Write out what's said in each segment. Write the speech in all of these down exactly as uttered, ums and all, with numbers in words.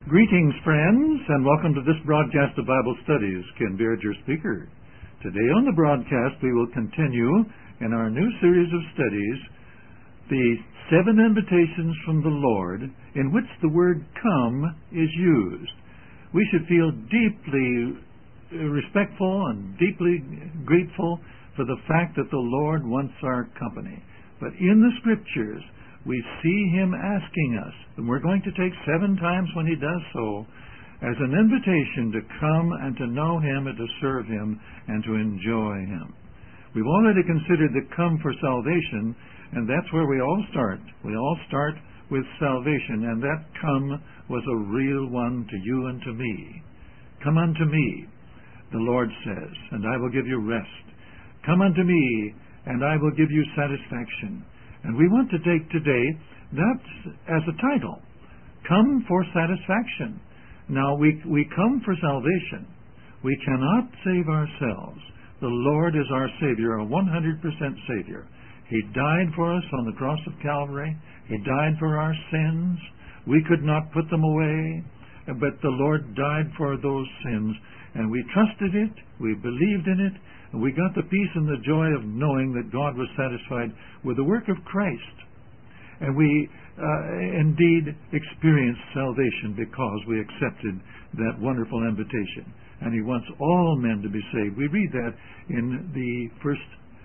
Greetings, friends, and welcome to this broadcast of Bible Studies. Ken Beard, your speaker. Today on the broadcast, we will continue in our new series of studies, the seven invitations from the Lord, in which the word come is used. We should feel deeply respectful and deeply grateful for the fact that the Lord wants our company. But in the Scriptures, we see Him asking us, and we're going to take seven times when He does so, as an invitation to come and to know Him and to serve Him and to enjoy Him. We've already considered the come for salvation, and that's where we all start. We all start with salvation, and that come was a real one to you and to me. Come unto me, the Lord says, and I will give you rest. Come unto me, and I will give you satisfaction. And we want to take today that as a title, Come for Satisfaction. Now, we, we come for salvation. We cannot save ourselves. The Lord is our Savior, a one hundred percent Savior. He died for us on the cross of Calvary. He died for our sins. We could not put them away, but the Lord died for those sins. And we trusted it, we believed in it, and we got the peace and the joy of knowing that God was satisfied with the work of Christ. And we uh, indeed experienced salvation because we accepted that wonderful invitation. And He wants all men to be saved. We read that in the first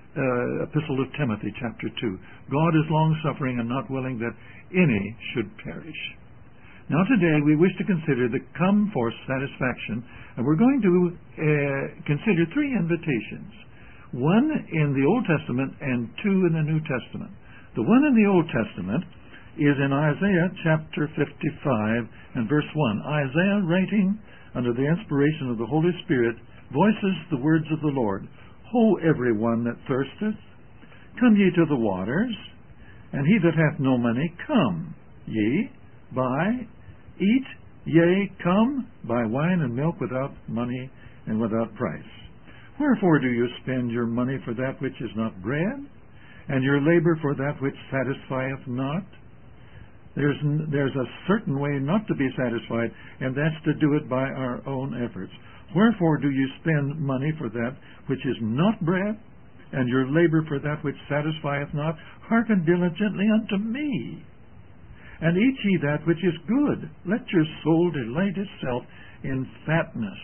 uh, epistle of Timothy, chapter two. God is long-suffering and not willing that any should perish. Now today we wish to consider the come for satisfaction, and we're going to uh, consider three invitations. One in the Old Testament and two in the New Testament. The one in the Old Testament is in Isaiah chapter fifty-five and verse one. Isaiah, writing under the inspiration of the Holy Spirit, voices the words of the Lord. Ho, everyone that thirsteth, come ye to the waters, and he that hath no money, come ye, buy, eat, yea, come, buy wine and milk without money and without price. Wherefore do you spend your money for that which is not bread, and your labor for that which satisfieth not? There's, there's a certain way not to be satisfied, and that's to do it by our own efforts. Wherefore do you spend money for that which is not bread, and your labor for that which satisfieth not? Hearken diligently unto me, and eat ye that which is good. Let your soul delight itself in fatness.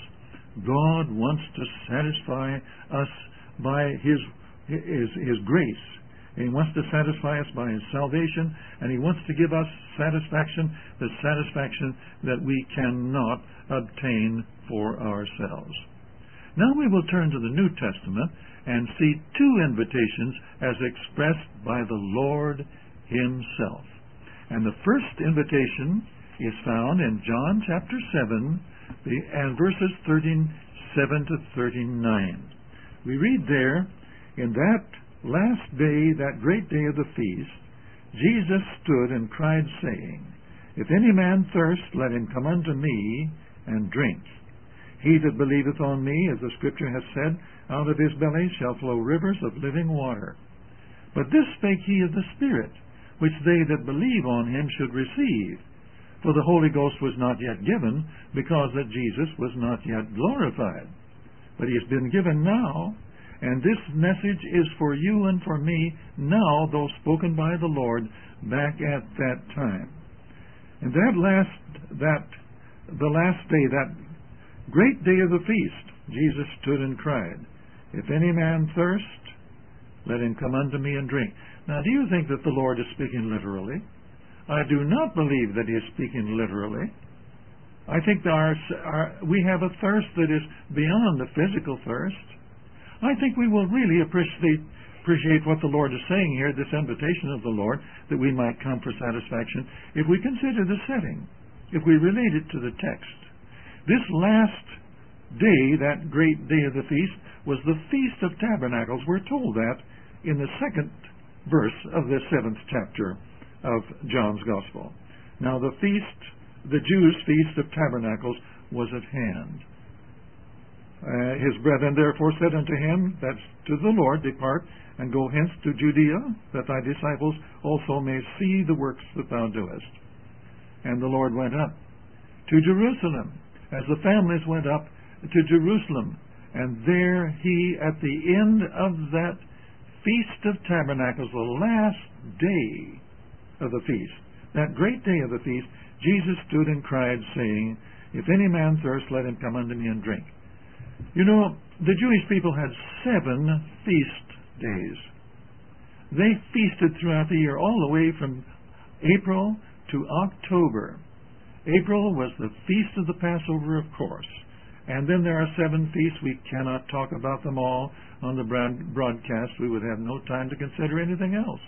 God wants to satisfy us by His, His, His grace. He wants to satisfy us by His salvation, and He wants to give us satisfaction, the satisfaction that we cannot obtain for ourselves. Now we will turn to the New Testament and see two invitations as expressed by the Lord Himself. And the first invitation is found in John chapter seven and verses thirty-seven to thirty-nine. We read there, in that last day, that great day of the feast, Jesus stood and cried, saying, If any man thirst, let him come unto me and drink. He that believeth on me, as the Scripture hath said, out of his belly shall flow rivers of living water. But this spake he of the Spirit, which they that believe on Him should receive. For the Holy Ghost was not yet given, because that Jesus was not yet glorified. But He has been given now, and this message is for you and for me now, though spoken by the Lord back at that time. And that last, that, the last day, that great day of the feast, Jesus stood and cried, If any man thirst, let him come unto me and drink. Now, do you think that the Lord is speaking literally? I do not believe that He is speaking literally. I think that our, our, we have a thirst that is beyond the physical thirst. I think we will really appreciate, appreciate what the Lord is saying here, this invitation of the Lord, that we might come for satisfaction, if we consider the setting, if we relate it to the text. This last day, that great day of the feast, was the Feast of Tabernacles. We're told that in the second verse of the seventh chapter of John's Gospel. Now the feast, the Jews' Feast of Tabernacles, was at hand. Uh, his brethren therefore said unto him, that's to the Lord, Depart, and go hence to Judea, that thy disciples also may see the works that thou doest. And the Lord went up to Jerusalem, as the families went up to Jerusalem. And there he, at the end of that Feast of Tabernacles, the last day of the feast, that great day of the feast, Jesus stood and cried, saying, "If any man thirst, let him come unto me and drink." You know, the Jewish people had seven feast days. They feasted throughout the year, all the way from April to October. April was the Feast of the Passover, of course. And then there are seven feasts. We cannot talk about them all on the broadcast. We would have no time to consider anything else.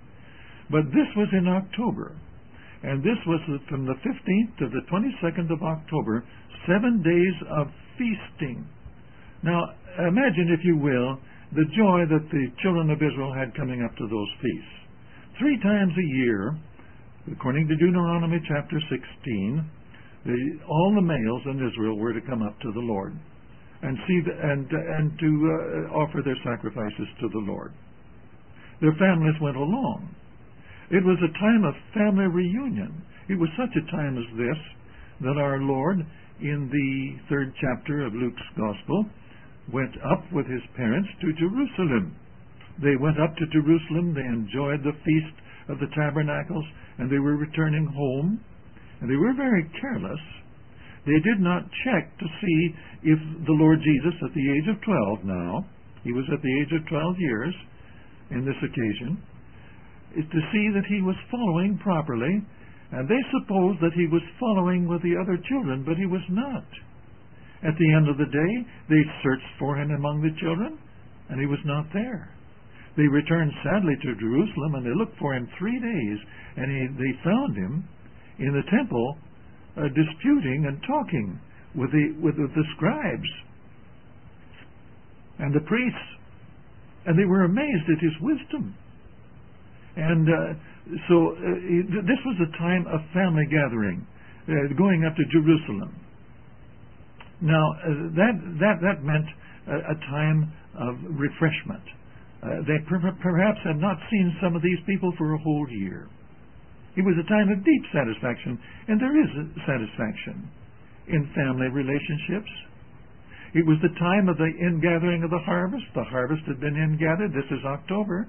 But this was in October. And this was from the fifteenth to the twenty-second of October, seven days of feasting. Now, imagine, if you will, the joy that the children of Israel had coming up to those feasts. Three times a year, according to Deuteronomy chapter sixteen, the, all the males in Israel were to come up to the Lord and see the, and and to uh, offer their sacrifices to the Lord. Their families went along. It was a time of family reunion. It was such a time as this that our Lord, in the third chapter of Luke's Gospel, went up with his parents to Jerusalem. They went up to Jerusalem. They enjoyed the Feast of the Tabernacles, and they were returning home. And they were very careless. They did not check to see if the Lord Jesus, at the age of twelve now, he was at the age of twelve years in this occasion, is to see that he was following properly. And they supposed that he was following with the other children, but he was not. At the end of the day, they searched for him among the children, and he was not there. They returned sadly to Jerusalem, and they looked for him three days, and he, they found him in the temple uh, disputing and talking with the, with, with the scribes and the priests. And they were amazed at his wisdom. And uh, so uh, this was a time of family gathering, uh, going up to Jerusalem. Now, uh, that, that, that meant a, a time of refreshment. Uh, they per perhaps had not seen some of these people for a whole year. It was a time of deep satisfaction, and there is satisfaction in family relationships. It was the time of the ingathering of the harvest. The harvest had been ingathered. This is October.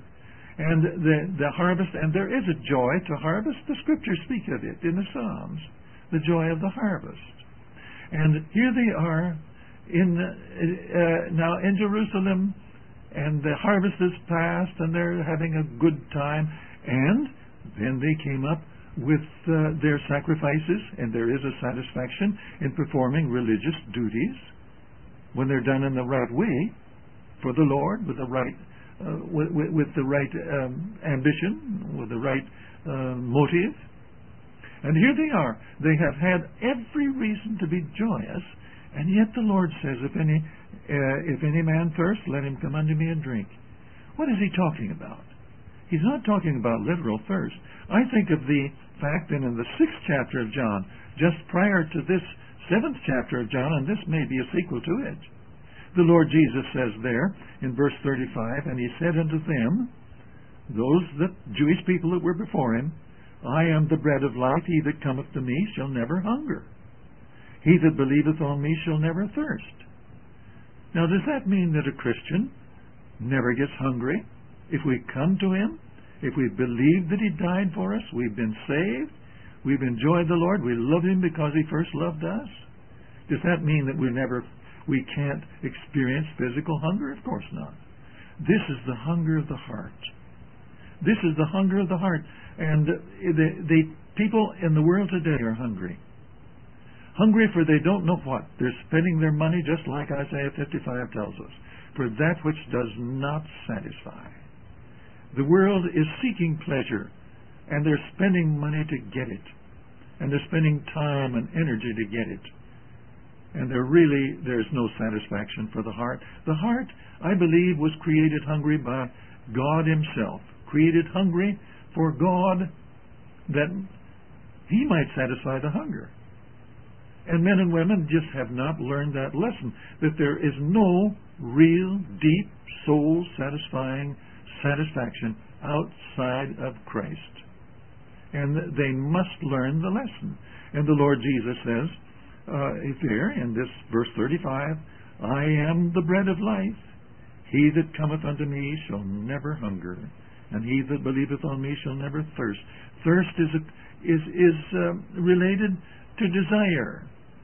And the, the harvest, and there is a joy to harvest. The Scriptures speak of it in the Psalms, the joy of the harvest. And here they are in uh, now in Jerusalem, and the harvest is past, and they're having a good time. And then they came up with uh, their sacrifices, and there is a satisfaction in performing religious duties when they're done in the right way for the Lord, with the right, uh, with, with, with the right um, ambition, with the right uh, motive. And here they are. They have had every reason to be joyous, and yet the Lord says, "If any, uh, if any man thirst, let him come unto me and drink." What is he talking about? He's not talking about literal thirst. I think of the fact that in the sixth chapter of John, just prior to this seventh chapter of John, and this may be a sequel to it, the Lord Jesus says there in verse thirty-five, "And he said unto them," those that Jewish people that were before him, "I am the bread of life. He that cometh to me shall never hunger. He that believeth on me shall never thirst." Now, does that mean that a Christian never gets hungry? If we come to him, if we believe that he died for us, we've been saved, we've enjoyed the Lord, we love him because he first loved us, does that mean that we never, we can't experience physical hunger? Of course not. This is the hunger of the heart. This is the hunger of the heart. And the, the people in the world today are hungry. Hungry for they don't know what. They're spending their money, just like Isaiah fifty-five tells us, for that which does not satisfy. The world is seeking pleasure, and they're spending money to get it. And they're spending time and energy to get it. And there really, there's no satisfaction for the heart. The heart, I believe, was created hungry by God himself. Created hungry for God, that he might satisfy the hunger. And men and women just have not learned that lesson, that there is no real, deep, soul-satisfying satisfaction outside of Christ. and they must learn the lesson. And the Lord Jesus says uh, here in this verse thirty-five, I am the bread of life. He that cometh unto me shall never hunger, and he that believeth on me shall never thirst. Thirst is a, is is uh, related to desire.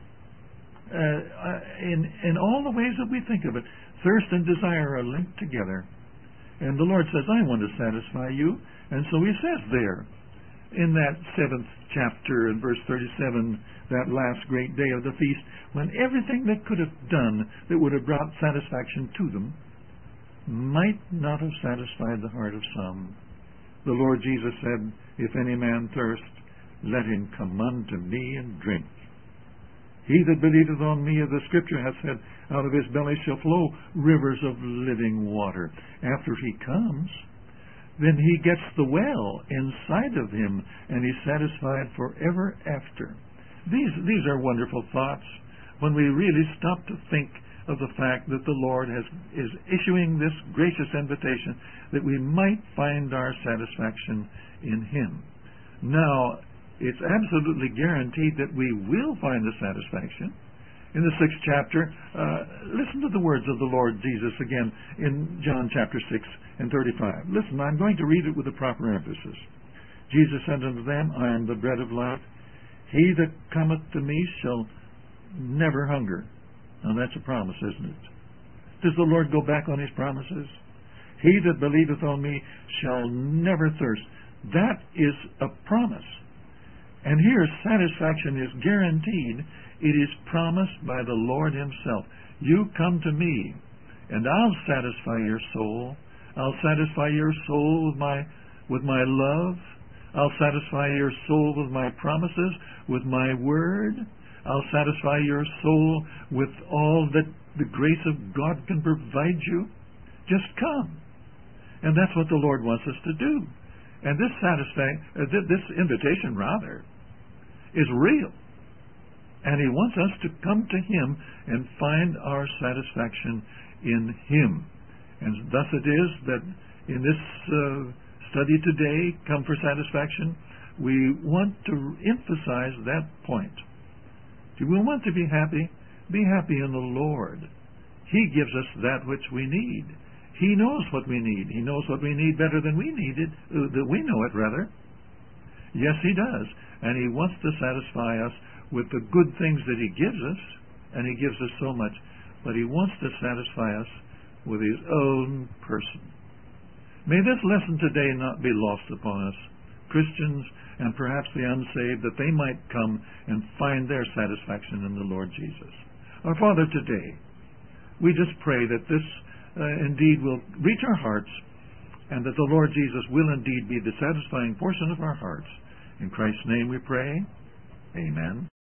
Uh, in in all the ways that we think of it, thirst and desire are linked together. And the Lord says, I want to satisfy you. And so he says there, in that seventh chapter, in verse thirty-seven, that last great day of the feast, when everything they could have done that would have brought satisfaction to them might not have satisfied the heart of some, the Lord Jesus said, if any man thirst, let him come unto me and drink. He that believeth on me, as the Scripture hath said, out of his belly shall flow rivers of living water. After he comes, then he gets the well inside of him, and he's satisfied forever after. These, these are wonderful thoughts when we really stop to think of the fact that the Lord has, is issuing this gracious invitation that we might find our satisfaction in him. Now, it's absolutely guaranteed that we will find the satisfaction. In the sixth chapter, uh, listen to the words of the Lord Jesus again in John chapter six and thirty-five. Listen, I'm going to read it with a proper emphasis. Jesus said unto them, I am the bread of life. He that cometh to me shall never hunger. Now that's a promise, isn't it? Does the Lord go back on his promises? He that believeth on me shall never thirst. That is a promise. And here satisfaction is guaranteed. It is promised by the Lord himself. You come to me, and I'll satisfy your soul. I'll satisfy your soul with my, with my love. I'll satisfy your soul with my promises, with my word. I'll satisfy your soul with all that the grace of God can provide you. Just come. And that's what the Lord wants us to do. And this satisfy, uh, this invitation, rather, is real. And he wants us to come to him and find our satisfaction in him. And thus it is that in this uh, study today, Come for Satisfaction, we want to emphasize that point. Do we want to be happy? Be happy in the Lord. He gives us that which we need. He knows what we need. He knows what we need better than we need it, uh, that we know it, rather. Yes, he does. And he wants to satisfy us with the good things that he gives us, and he gives us so much. But he wants to satisfy us with his own person. May this lesson today not be lost upon us, Christians and perhaps the unsaved, that they might come and find their satisfaction in the Lord Jesus. Our Father, today, we just pray that this uh, indeed will reach our hearts, and that the Lord Jesus will indeed be the satisfying portion of our hearts. In Christ's name we pray. Amen.